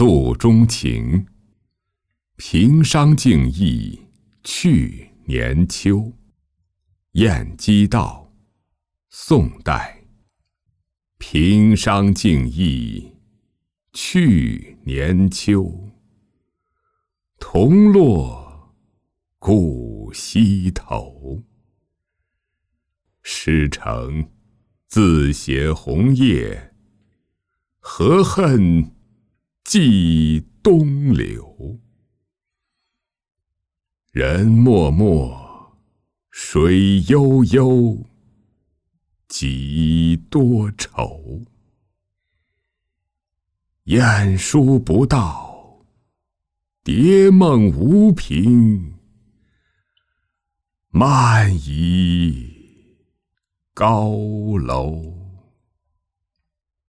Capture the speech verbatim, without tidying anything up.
诉衷情。平商静意去年秋。晏几道，宋代。平商静意去年秋，桐落故溪头。诗成自携红叶，何恨寄东流。人脉脉，水悠悠，几多愁。雁书不到，蝶梦无凭。漫移高楼。